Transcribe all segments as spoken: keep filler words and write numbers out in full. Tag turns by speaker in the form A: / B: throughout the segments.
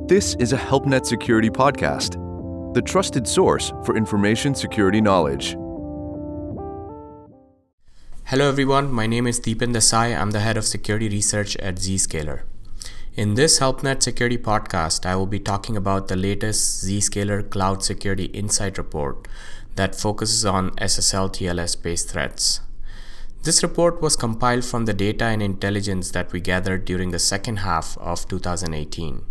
A: This is a HelpNet Security podcast, the trusted source for information security knowledge.
B: Hello everyone, my name is Deepan Desai. I'm the head of security research at Zscaler. In this HelpNet Security podcast, I will be talking about the latest Zscaler Cloud Security Insight Report that focuses on S S L T L S-based threats. This report was compiled from the data and intelligence that we gathered during the second half of two thousand eighteen.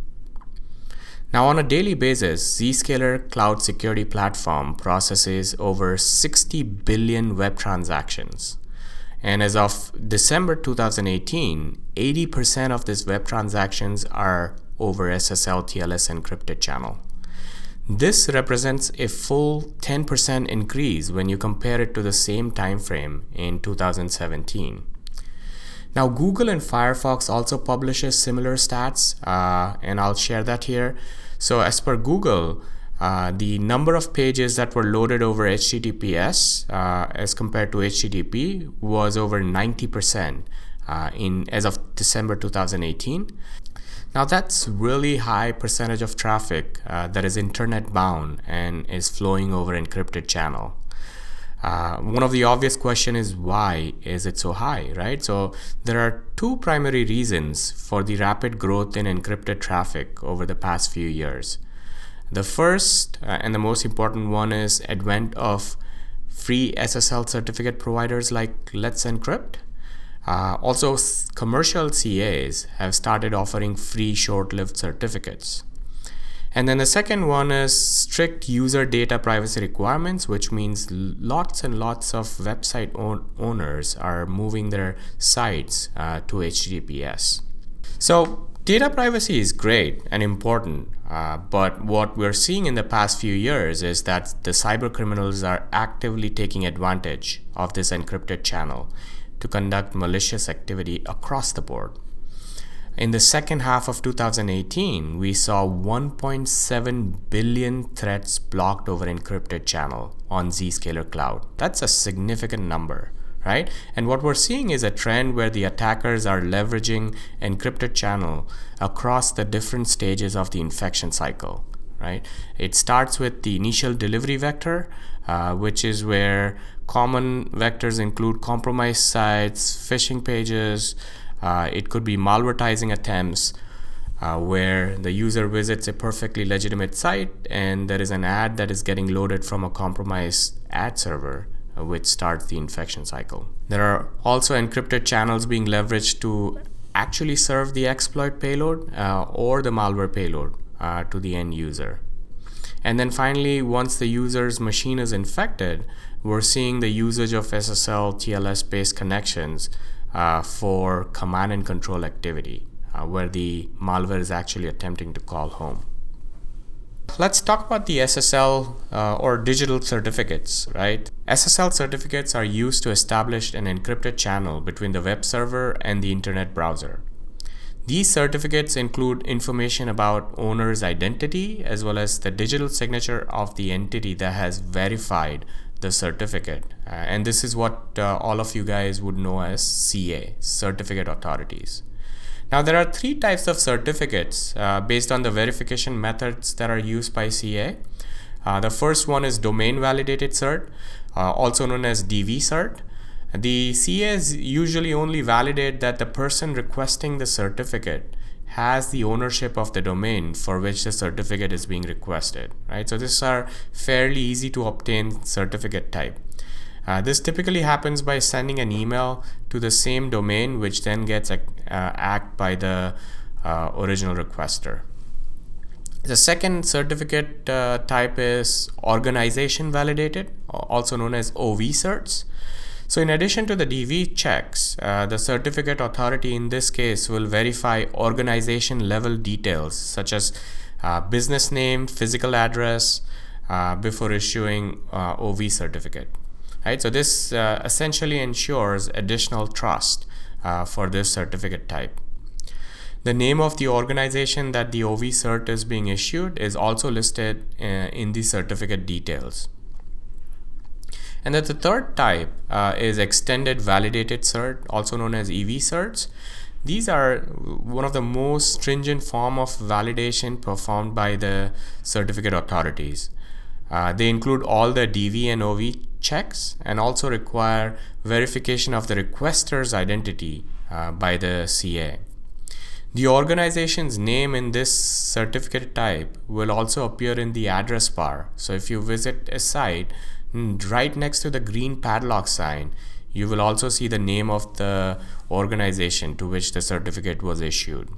B: Now, on a daily basis, Zscaler Cloud Security Platform processes over sixty billion web transactions. And as of December two thousand eighteen, eighty percent of these web transactions are over S S L T L S encrypted channel. This represents a full ten percent increase when you compare it to the same time frame in two thousand seventeen. Now, Google and Firefox also publishes similar stats, uh, and I'll share that here. So as per Google, uh, the number of pages that were loaded over H T T P S uh, as compared to H T T P was over ninety percent uh, in as of December two thousand eighteen. Now, that's really high percentage of traffic uh, that is internet bound and is flowing over encrypted channel. Uh, one of the obvious question is, why is it so high, right? So there are two primary reasons for the rapid growth in encrypted traffic over the past few years. The first uh, and the most important one is advent of free S S L certificate providers like Let's Encrypt. Uh, also, s- commercial C As have started offering free short-lived certificates. And then the second one is strict user data privacy requirements, which means lots and lots of website own- owners are moving their sites uh, to H T T P S. So data privacy is great and important, uh, but what we're seeing in the past few years is that the cyber criminals are actively taking advantage of this encrypted channel to conduct malicious activity across the board. In the second half of two thousand eighteen, we saw one point seven billion threats blocked over encrypted channel on Zscaler Cloud. That's a significant number, right? And what we're seeing is a trend where the attackers are leveraging encrypted channel across the different stages of the infection cycle, right? It starts with the initial delivery vector, uh, which is where common vectors include compromised sites, phishing pages. Uh, it could be malvertising attempts uh, where the user visits a perfectly legitimate site and there is an ad that is getting loaded from a compromised ad server, uh, which starts the infection cycle. There are also encrypted channels being leveraged to actually serve the exploit payload uh, or the malware payload uh, to the end user. And then finally, once the user's machine is infected, we're seeing the usage of S S L T L S-based connections Uh, for command and control activity, uh, where the malware is actually attempting to call home. Let's talk about the S S L uh, or digital certificates, right? S S L certificates are used to establish an encrypted channel between the web server and the internet browser. These certificates include information about owner's identity as well as the digital signature of the entity that has verified the certificate. Uh, and this is what uh, all of you guys would know as C A, Certificate Authorities. Now, there are three types of certificates uh, based on the verification methods that are used by C A. Uh, the first one is Domain Validated Cert, uh, also known as D V Cert. The C As usually only validate that the person requesting the certificate has the ownership of the domain for which the certificate is being requested, right? So these are fairly easy to obtain certificate type. Uh, this typically happens by sending an email to the same domain, which then gets uh, acted by the uh, original requester. The second certificate uh, type is Organization Validated, also known as O V certs. So in addition to the D V checks, uh, the certificate authority in this case will verify organization level details such as uh, business name, physical address uh, before issuing uh, O V certificate. Right? So this uh, essentially ensures additional trust uh, for this certificate type. The name of the organization that the O V cert is being issued is also listed uh, in the certificate details. And then the third type uh, is Extended Validated Cert, also known as E V certs. These are one of the most stringent form of validation performed by the certificate authorities. Uh, they include all the D V and O V checks and also require verification of the requester's identity uh, by the C A. The organization's name in this certificate type will also appear in the address bar. So if you visit a site, right next to the green padlock sign, you will also see the name of the organization to which the certificate was issued.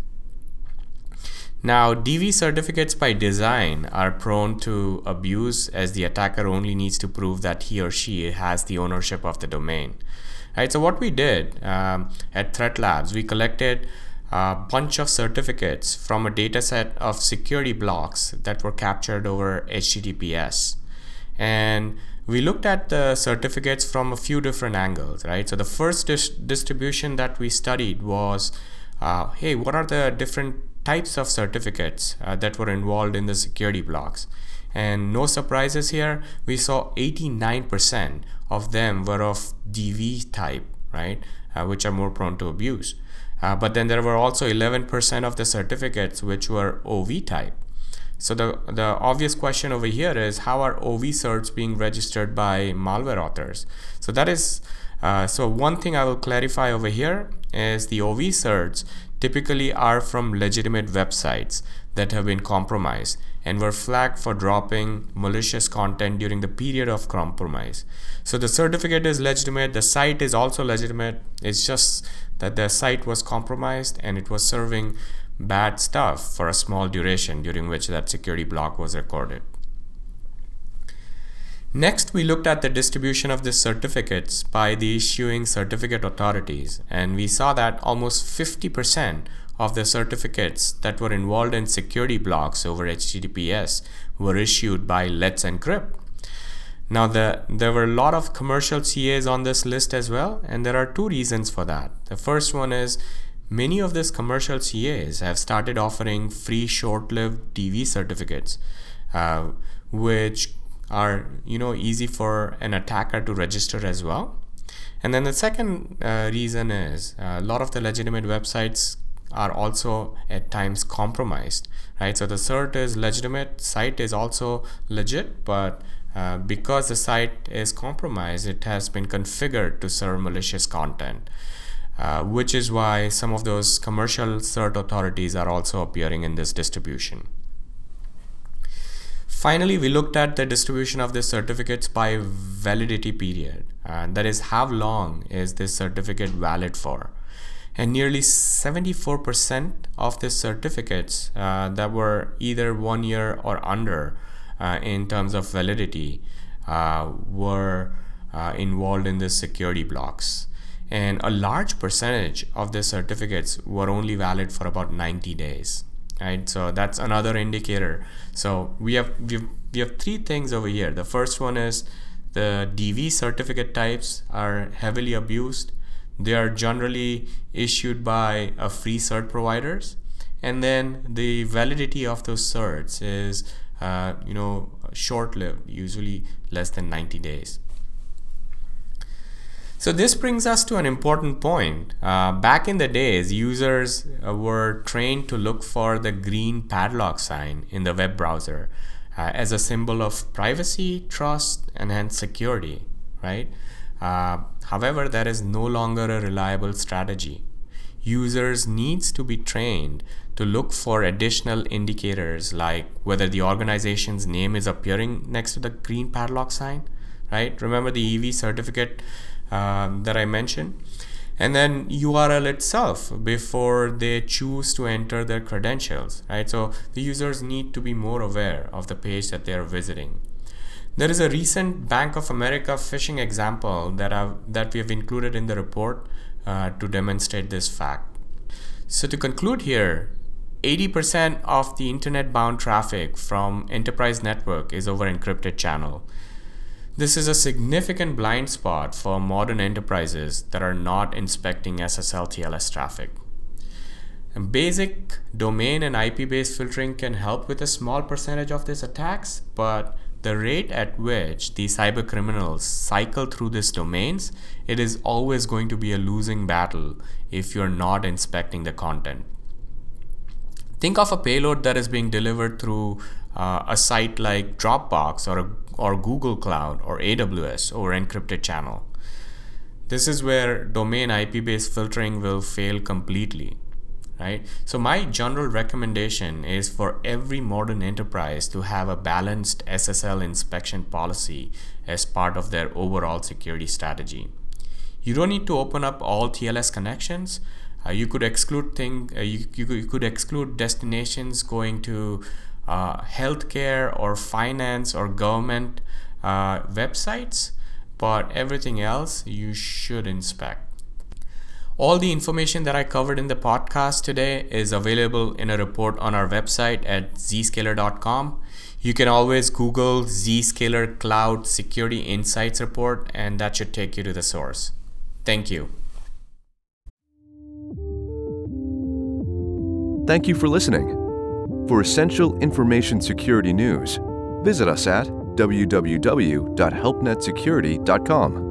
B: Now, D V certificates by design are prone to abuse, as the attacker only needs to prove that he or she has the ownership of the domain. Right, so what we did um, at Threat Labs, we collected a bunch of certificates from a data set of security blocks that were captured over H T T P S. And we looked at the certificates from a few different angles, right? So the first dis- distribution that we studied was, uh, hey, what are the different types of certificates uh, that were involved in the security blocks? And no surprises here, we saw eighty-nine percent of them were of D V type, right? Uh, which are more prone to abuse. Uh, but then there were also eleven percent of the certificates which were O V type. So the, the obvious question over here is, how are O V certs being registered by malware authors? So that is, uh, so one thing I will clarify over here is the O V certs typically are from legitimate websites that have been compromised and were flagged for dropping malicious content during the period of compromise. So the certificate is legitimate, the site is also legitimate, it's just that the site was compromised and it was serving bad stuff for a small duration during which that security block was recorded. Next, we looked at the distribution of the certificates by the issuing certificate authorities, and we saw that almost fifty percent of the certificates that were involved in security blocks over H T T P S were issued by Let's Encrypt. Now, the, there were a lot of commercial C As on this list as well, and there are two reasons for that. The first one is many of these commercial C As have started offering free short-lived D V certificates, uh, which are, you know, easy for an attacker to register as well. And then the second uh, reason is uh, a lot of the legitimate websites are also at times compromised, right? So the cert is legitimate, site is also legit, but uh, because the site is compromised, it has been configured to serve malicious content, uh, which is why some of those commercial cert authorities are also appearing in this distribution. Finally, we looked at the distribution of the certificates by validity period. Uh, that is, how long is this certificate valid for? And nearly seventy-four percent of the certificates uh, that were either one year or under uh, in terms of validity uh, were uh, involved in the security blocks. And a large percentage of the certificates were only valid for about ninety days. Right, so that's another indicator. So we have we have, we have three things over here. The first one is the D V certificate types are heavily abused. They are generally issued by a free cert providers, and then the validity of those certs is uh, you know short-lived, usually less than ninety days. So this brings us to an important point. Uh, back in the days, users uh, were trained to look for the green padlock sign in the web browser uh, as a symbol of privacy, trust, and hence security, right? Uh, however, that is no longer a reliable strategy. Users needs to be trained to look for additional indicators like whether the organization's name is appearing next to the green padlock sign, right? Remember the E V certificate Um, that I mentioned, and then U R L itself before they choose to enter their credentials, right? So the users need to be more aware of the page that they are visiting. There is a recent Bank of America phishing example that I've, that we have included in the report uh, to demonstrate this fact. So to conclude here, eighty percent of the internet-bound traffic from enterprise network is over encrypted channel. This is a significant blind spot for modern enterprises that are not inspecting S S L T L S traffic. And basic domain and I P-based filtering can help with a small percentage of these attacks, but the rate at which the cyber criminals cycle through these domains, it is always going to be a losing battle if you're not inspecting the content. Think of a payload that is being delivered through uh, a site like Dropbox or, a, or Google Cloud or A W S over encrypted channel. This is where domain I P-based filtering will fail completely, right? So my general recommendation is for every modern enterprise to have a balanced S S L inspection policy as part of their overall security strategy. You don't need to open up all T L S connections. Uh, you could exclude thing. Uh, you, you, could, you could exclude destinations going to uh, healthcare or finance or government uh, websites, but everything else you should inspect. All the information that I covered in the podcast today is available in a report on our website at zscaler dot com. You can always Google Zscaler Cloud Security Insights Report, and that should take you to the source. Thank you.
A: Thank you for listening. For essential information security news, visit us at w w w dot help net security dot com.